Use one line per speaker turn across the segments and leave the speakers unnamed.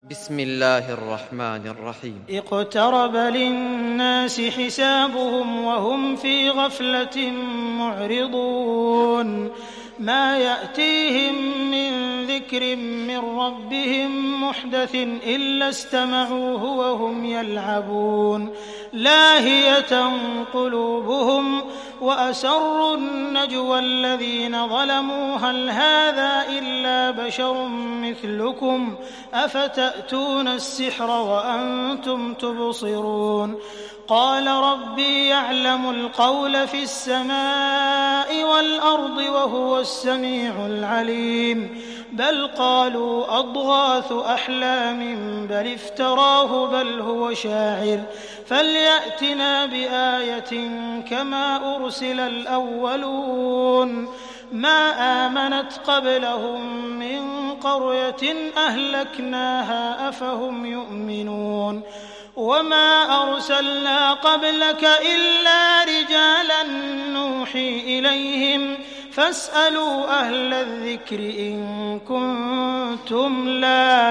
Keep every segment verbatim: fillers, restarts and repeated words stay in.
بسم الله الرحمن الرحيم.
اقترب للناس حسابهم وهم في غفلة معرضون ما يأتيهم من ذكر من ربهم محدث إلا استمعوه وهم يلعبون لاهية قلوبهم وأسروا النجوى الذين ظلموا هل هذا إلا بشر مثلكم أفتأتون السحر وأنتم تبصرون قال ربي يعلم القول في السماء والأرض وهو السميع العليم بل قالوا أضغاث أحلام بل افتراه بل هو شاعر فليأتنا بآية كما أرسل الأولون ما آمنت قبلهم من قرية أهلكناها أفهم يؤمنون وما أرسلنا قبلك إلا رجالا نوحي إليهم فاسألوا أهل الذكر إن كنتم لا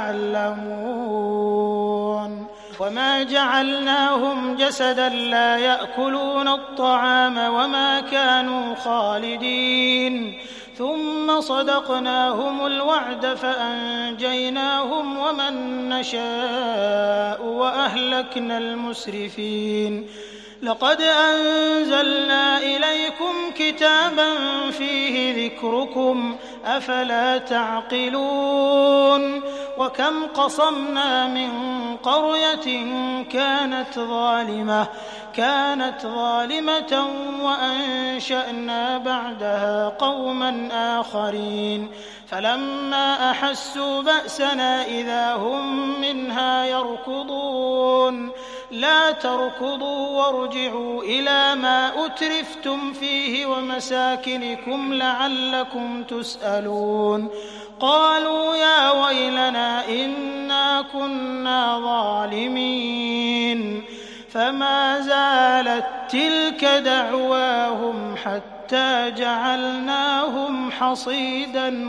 تعلمون وما جعلناهم جسدا لا يأكلون الطعام وما كانوا خالدين ثم صدقناهم الوعد فأنجيناهم ومن نشاء وأهلكنا المسرفين لقد أنزلنا إليكم كتابا فيه ذكركم أفلا تعقلون وكم قصمنا من قرية كانت ظالمة كانت ظالمة وأنشأنا بعدها قوما آخرين فلما أحسوا بأسنا إذا هم منها يركضون لا تركضوا وارجعوا إلى ما أترفتم فيه ومساكنكم لعلكم تسألون قالوا يا ويلنا إنا كنا ظالمين فما زالت تلك دعواهم حتى جعلناهم حصيدا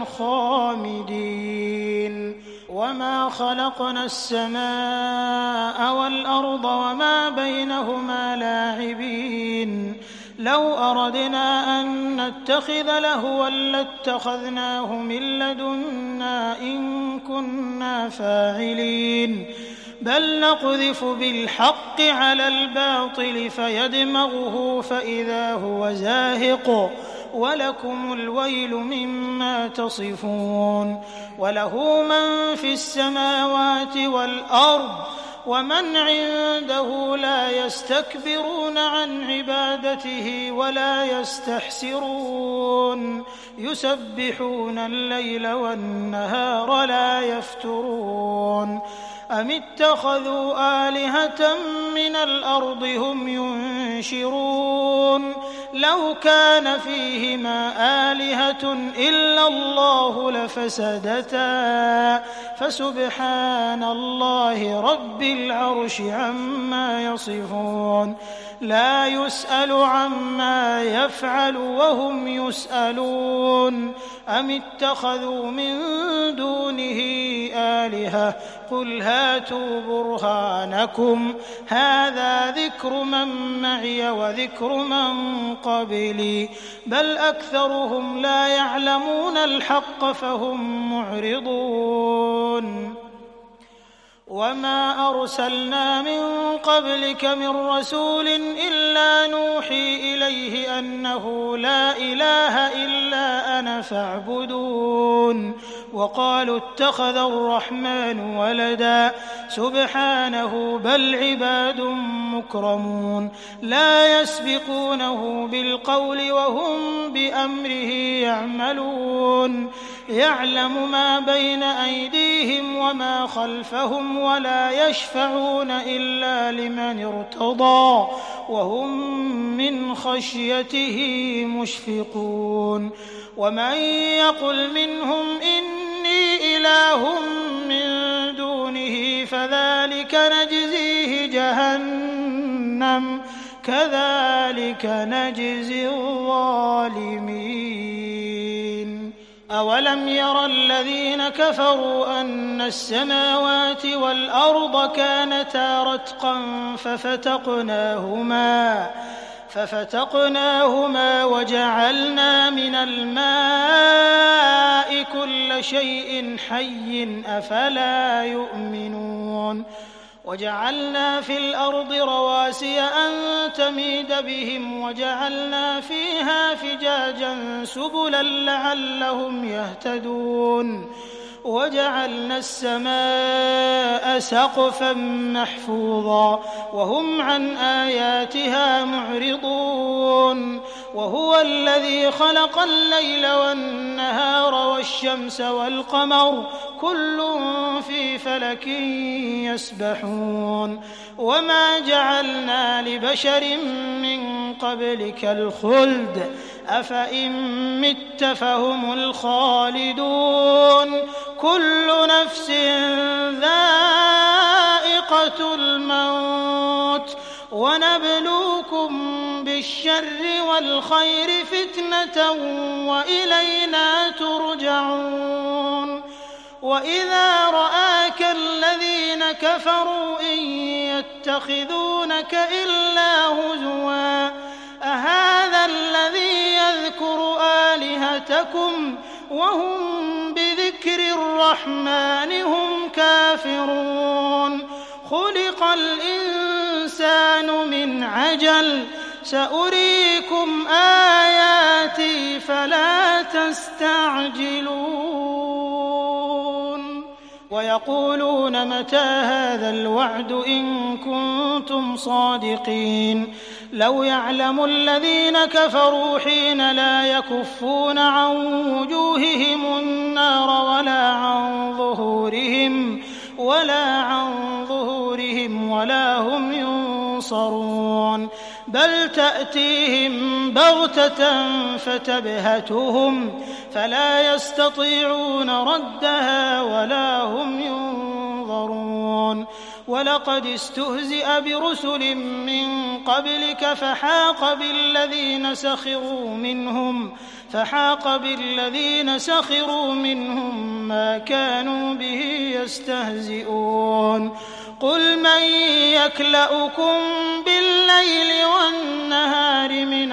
خامدين وما خلقنا السماء والأرض وما بينهما لاعبين لو أردنا أن نتخذ لهوا لاتخذناه من لدنا إن كنا فاعلين بل نقذف بالحق على الباطل فيدمغه فإذا هو زاهق ولكم الويل مما تصفون وله من في السماوات والأرض ومن عنده لا يستكبرون عن عبادته ولا يستحسرون يسبحون الليل والنهار لا يفترون أم اتخذوا آلهة من الأرض هم ينشرون لو كان فيهما آلهة إلا الله لفسدتا فسبحان الله رب العرش عما يصفون لا يسأل عما يفعل وهم يسألون أم اتخذوا من دونه آلهة قل هاتوا برهانكم هذا ذكر من معي وذكر من قبلي بل أكثرهم لا يعلمون الحق فهم معرضون وما أرسلنا من قبلك من رسول إلا نوحي إليه أنه لا إله إلا أنا فاعبدون وقالوا اتخذ الرحمن ولدا سبحانه بل عباد مكرمون لا يسبقونه بالقول وهم بأمره يعملون يعلم ما بين أيديهم وما خلفهم ولا يشفعون إلا لمن ارتضى وهم من خشيته مشفقون ومن يقل منهم إني إله من دونه فذلك نجزيه جهنم كذلك نجزي الظالمين أولم ير الذين كفروا أن السماوات والأرض كانتا رتقا ففتقناهما ففتقناهما وجعلنا من الماء كل شيء حي أفلا يؤمنون وجعلنا في الأرض رواسي أن تميد بهم وجعلنا فيها فجاجا سبلا لعلهم يهتدون وجعلنا السماء سقفا محفوظا وهم عن آياتها معرضون وهو الذي خلق الليل والنهار والشمس والقمر كل في فلك يسبحون وما جعلنا لبشر من قبلك الخلد أفإن مت فهم الخالدون كل نفس ذائقة الموت ونبلوكم بالشر والخير فتنة وإلينا ترجعون وإذا رآك الذين كفروا إن يتخذونك إلا هزوا أهذا الذي يذكر آلهتكم وهم بذكر الرحمن هم كافرون خلق الإنسان من عجل سأريكم آياتي فلا تستعجلون ويقولون متى هذا الوعد إن كنتم صادقين لو يعلم الذين كفروا حين لا يكفون عن وجوههم النار ولا عن ظهورهم ولا عن ظهورهم ولا هم ينصرون بل تأتيهم بغتة فتبهتهم فلا يستطيعون ردها ولا هم ينظرون ولقد استهزئ برسل من قبلك فحاق بالذين سخروا منهم فحاق بالذين سخروا منهم ما كانوا به يستهزئون قل من يكلؤكم بالليل والنهار من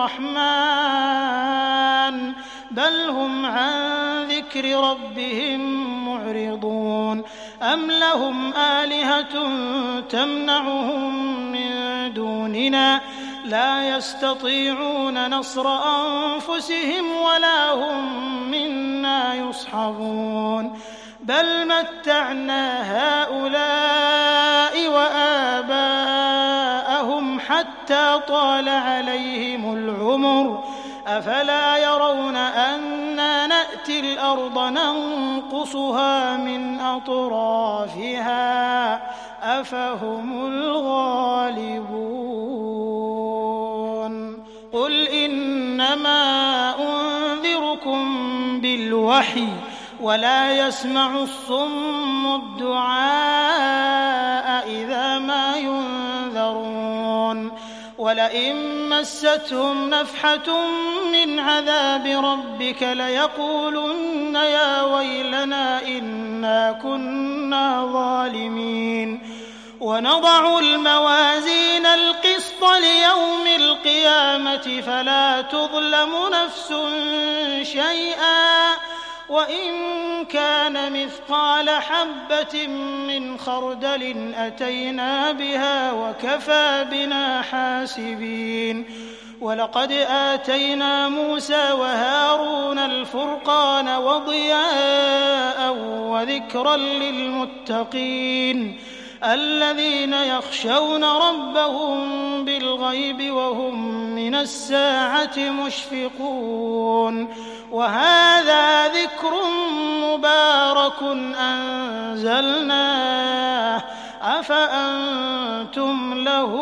الرحمن بل هم عن ذكر ربهم معرضون أم لهم آلهة تمنعهم من دوننا لا يستطيعون نصر أنفسهم ولا هم منا يصحبون بل متعنا هؤلاء وآباءهم حتى طال عليهم العمر أفلا يرون أنا نأتي الأرض ننقصها من أطرافها أفهم الغالبون قل إنما أنذركم بالوحي ولا يسمع الصم الدعاء إذا ما ينذرون ولئن مستهم نفحة من عذاب ربك ليقولن يا ويلنا إنا كنا ظالمين ونضع الموازين القسط ليوم القيامة فلا تظلم نفس شيئا وإن كان مثقال حبة من خردل أتينا بها وكفى بنا حاسبين ولقد آتينا موسى وهارون الفرقان وضياء وذكرا للمتقين الذين يخشون ربهم بالغيب وهم من الساعة مشفقون وهذا ذكر مبارك أنزلناه أفأنتم له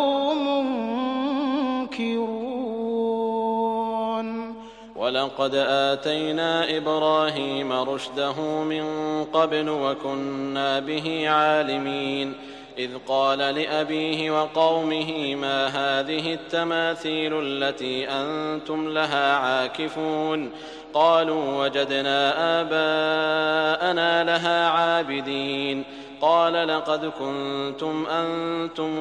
منكرون
ولقد آتينا إبراهيم رشده من قبل وكنا به عالمين إذ قال لأبيه وقومه ما هذه التماثيل التي أنتم لها عاكفون قالوا وجدنا آباءنا لها عابدين قال لقد كنتم أنتم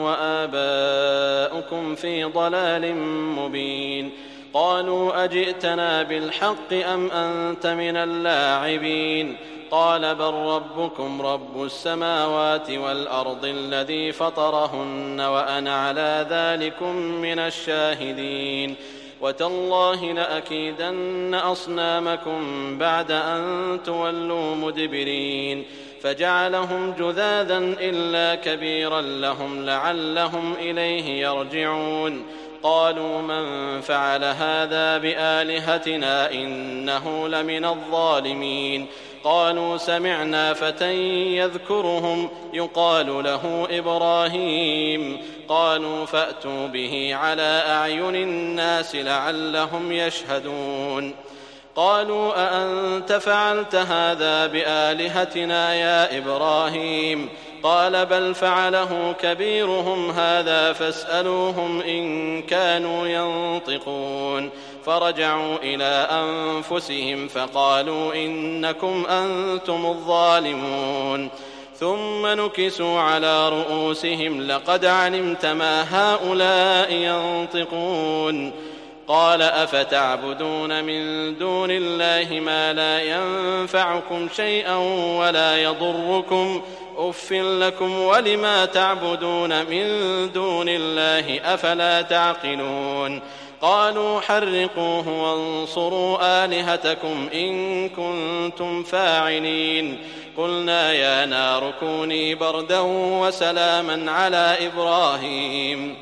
وآباؤكم في ضلال مبين قالوا أجئتنا بالحق أم أنت من اللاعبين قال بل ربكم رب السماوات والأرض الذي فطرهن وأنا على ذلكم من الشاهدين وتالله لأكيدن أصنامكم بعد أن تولوا مدبرين فجعلهم جذاذا إلا كبيرا لهم لعلهم إليه يرجعون قالوا من فعل هذا بآلهتنا إنه لمن الظالمين قالوا سمعنا فتى يذكرهم يقال له إبراهيم قالوا فأتوا به على أعين الناس لعلهم يشهدون قالوا أأنت فعلت هذا بآلهتنا يا إبراهيم قال بل فعله كبيرهم هذا فاسألوهم إن كانوا ينطقون فرجعوا إلى أنفسهم فقالوا إنكم أنتم الظالمون ثم نكسوا على رؤوسهم لقد علمت ما هؤلاء ينطقون قال أفتعبدون من دون الله ما لا ينفعكم شيئا ولا يضركم أف لكم ولما تعبدون من دون الله أفلا تعقلون قالوا حرقوه وانصروا آلهتكم إن كنتم فاعلين قلنا يا نار كوني بردا وسلاما على إبراهيم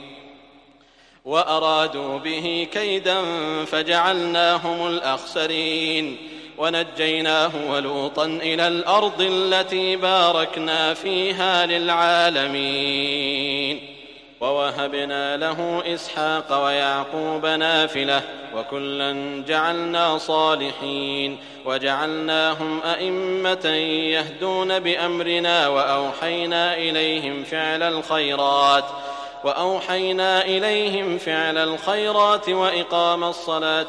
وأرادوا به كيدا فجعلناهم الأخسرين ونجيناه ولوطا إلى الأرض التي باركنا فيها للعالمين ووهبنا له إسحاق ويعقوب نافلة وكلا جعلنا صالحين وجعلناهم أئمة يهدون بأمرنا وأوحينا إليهم فعل الخيرات وأوحينا إليهم فعل الخيرات وإقام الصلاة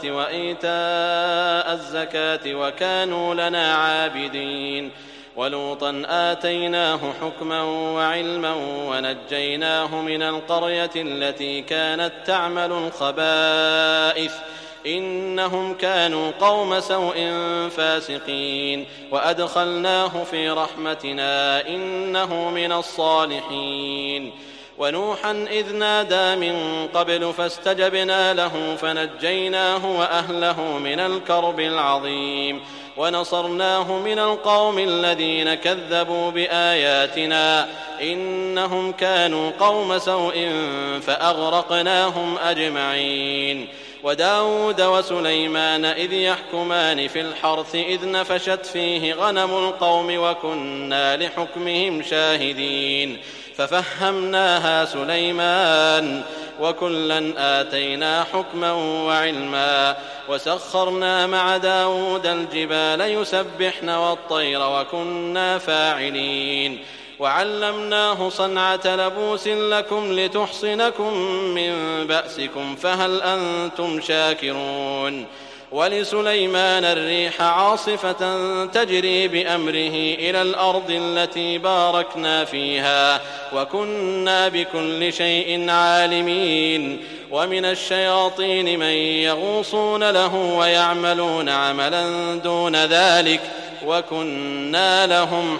وإيتاء الزكاة وكانوا لنا عابدين ولوطا آتيناه حكما وعلما ونجيناه من القرية التي كانت تعمل الخبائث إنهم كانوا قوم سوء فاسقين وأدخلناه في رحمتنا إنه من الصالحين ونوحا إذ نادى من قبل فاستجبنا له فنجيناه وأهله من الكرب العظيم ونصرناه من القوم الذين كذبوا بآياتنا إنهم كانوا قوم سوء فأغرقناهم أجمعين وداود وسليمان إذ يحكمان في الحرث إذ نفشت فيه غنم القوم وكنا لحكمهم شاهدين ففهمناها سليمان وكلا آتينا حكما وعلما وسخرنا مع داود الجبال يسبحن والطير وكنا فاعلين وعلمناه صنعة لبوس لكم لتحصنكم من بأسكم فهل أنتم شاكرون ولسليمان الريح عاصفة تجري بأمره إلى الأرض التي باركنا فيها وكنا بكل شيء عالمين ومن الشياطين من يغوصون له ويعملون عملا دون ذلك وكنا لهم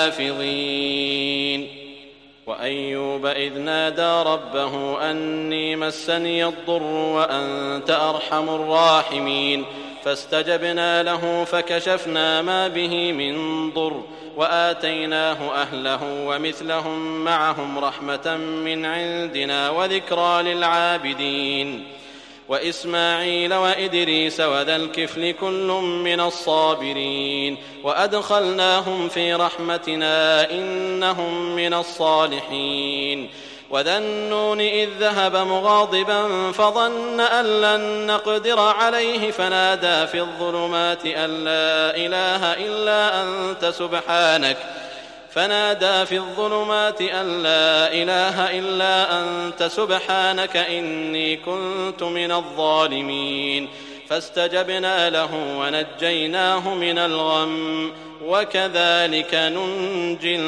حافظين وأيوب إذ نادى ربه أني مسني الضر وأنت أرحم الراحمين فاستجبنا له فكشفنا ما به من ضر وآتيناه أهله ومثلهم معهم رحمة من عندنا وذكرى للعابدين وإسماعيل وإدريس وذا الكفل كل من الصابرين وأدخلناهم في رحمتنا إنهم من الصالحين وذا النون إذ ذهب مغاضبا فظن أن لن نقدر عليه فنادى في الظلمات أن لا إله إلا أنت سبحانك فنادى في الظلمات أن لا إله إلا أنت سبحانك إني كنت من الظالمين فاستجبنا له ونجيناه من الغم وكذلك ننجي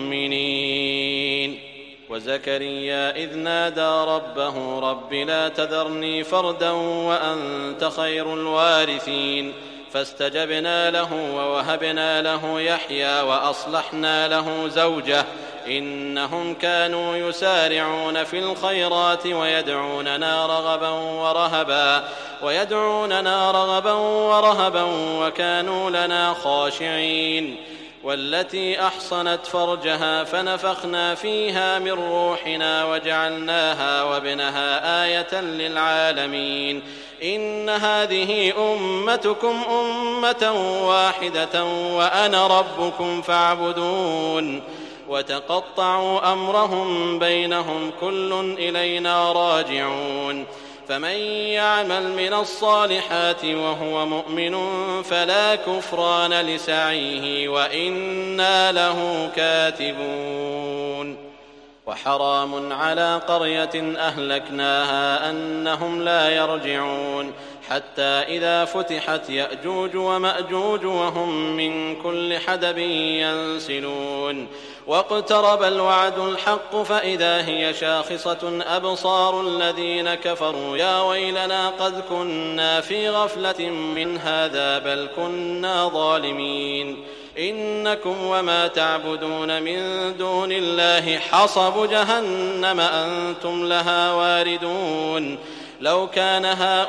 المؤمنين. وزكريا إذ نادى ربه رب لا تذرني فردا وأنت خير الوارثين فاستجبنا له ووهبنا له يحيى وأصلحنا له زوجه إنهم كانوا يسارعون في الخيرات ويدعوننا رغبا ورهبا ويدعوننا رغبا ورهبا وكانوا لنا خاشعين. والتي أحصنت فرجها فنفخنا فيها من روحنا وجعلناها وابنها آية للعالمين إن هذه أمتكم أمة واحدة وأنا ربكم فاعبدون. وتقطعوا أمرهم بينهم كل إلينا راجعون. فمن يعمل من الصالحات وهو مؤمن فلا كفران لسعيه وإنا له كاتبون. وحرام على قرية أهلكناها أنهم لا يرجعون حتى إذا فتحت يأجوج ومأجوج وهم من كل حدب ينسلون. واقترب الوعد الحق فإذا هي شاخصة أبصار الذين كفروا يا ويلنا قد كنا في غفلة من هذا بل كنا ظالمين. إنكم وما تعبدون من دون الله حصب جهنم أنتم لها واردون. لو كان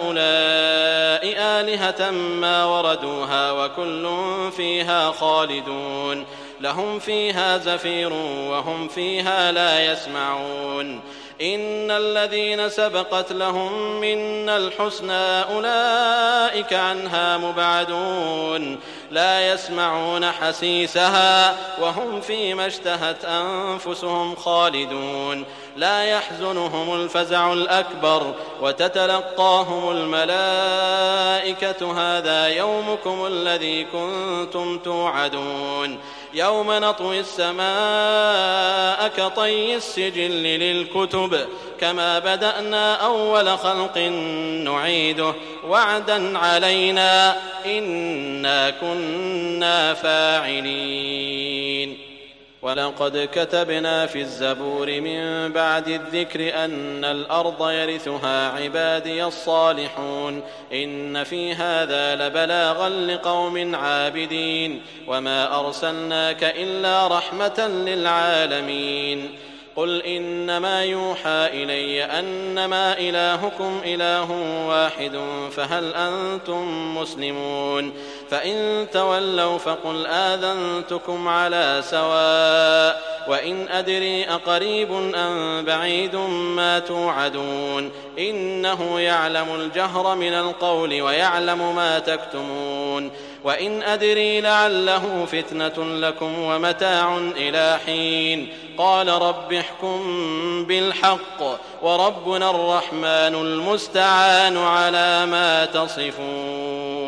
هؤلاء آلهة ما وردوها وكل فيها خالدون لهم فيها زفير وهم فيها لا يسمعون. إن الذين سبقت لهم منا الحسنى أولئك عنها مبعدون لا يسمعون حسيسها وهم فيما اشتهت أنفسهم خالدون. لا يحزنهم الفزع الأكبر وتتلقاهم الملائكة هذا يومكم الذي كنتم توعدون. يوم نطوي السماء كطي السجل للكتب كما بدأنا أول خلق نعيده وعدا علينا إنا كنا فاعلين. ولقد كتبنا في الزبور من بعد الذكر أن الأرض يرثها عبادي الصالحون إن في هذا لبلاغا لقوم عابدين وما أرسلناك إلا رحمة للعالمين. قل إنما يوحى إلي أنما إلهكم إله واحد فهل أنتم مسلمون؟ فإن تولوا فقل آذنتكم على سواء وإن أدري أقريب أم بعيد ما توعدون إنه يعلم الجهر من القول ويعلم ما تكتمون. وإن أدري لعله فتنة لكم ومتاع إلى حين. قال رب احكم بالحق وربنا الرحمن المستعان على ما تصفون.